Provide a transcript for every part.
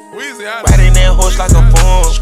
Riding that horse like a fawn.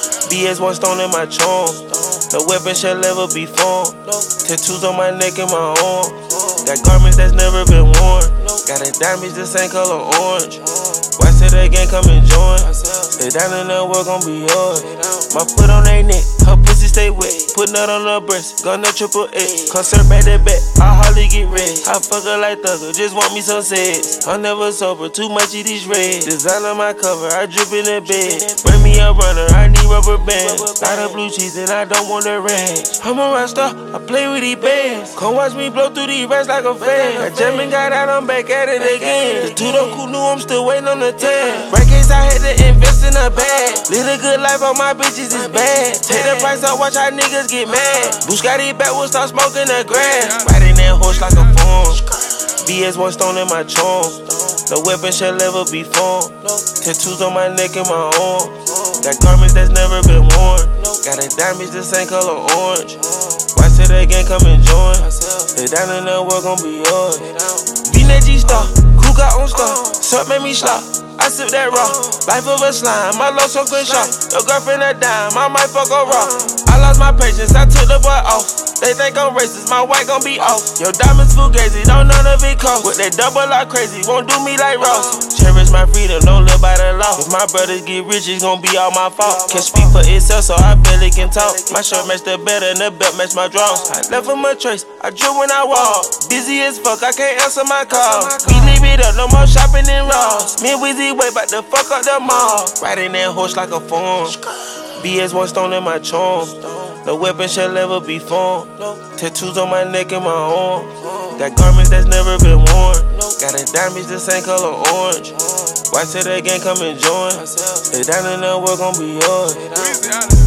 BS one stone in my charm. No weapon shall ever be formed. Tattoos on my neck and my arm. Got garments that's never been worn. Got a diamond the same color orange. Watch it again, come and join. Stay down in the world, gon' be yours. My foot on they neck, her pussy stay wet. Put nut on her breast, gun that triple X. Concert back to back, I hardly get red. I fuck her like Thugger, just want me some sex. I'm never sober, too much of these red. Design on my cover, I drip in the bed. Bring me a runner, I need rubber bands. Got a blue cheese and I don't want the ranch. I'm a rock star, I play with these bands. Come watch me blow through these rats like a fan. I jammin' got out, I'm back at it again. The two-door cool knew I'm still waiting on the 10. Right case, I had to invest in a bag. Live a good life on my bitches is bad. Take the price up, watch how niggas get mad. Buscati backwards, start smoking the grass. Riding that horse like a fawn. BS one stone in my charm. No weapon shall ever be formed. Tattoos on my neck and my arm. Got garments that's never been worn. Got a diamond the same color orange. Watch it again, come and join. Stay down in the world, gon' be yours. V-Net G-Star, crew got on star. Suck made me slop, I sip that raw. Life of a slime, my love so quick shot. Your girlfriend a dime, I might fuck her raw. I lost my patience, I took the boy off. They think I'm racist, my white gon' be off. Your diamonds fugazi, don't none of it cost. With that double lot crazy, won't do me like Ross. Cherish my freedom, don't live by the law. If my brothers get rich, it's gon' be all my fault. Can't speak for itself, so I barely can talk. My shirt match the better and the belt match my drawers. I left him a trace, I drew when I walk. Busy as fuck, I can't answer my calls. We leave it up, no more shopping in Ross. Me and Weezy way bout to fuck up the mall. Riding that horse like a fawn. BS one stone in my charm. No weapon shall ever be formed. Tattoos on my neck and my arm. Got garments that's never been worn. Got a diamond the same color orange. Watch it again, come and join. Stay down in the world, gon' be yours.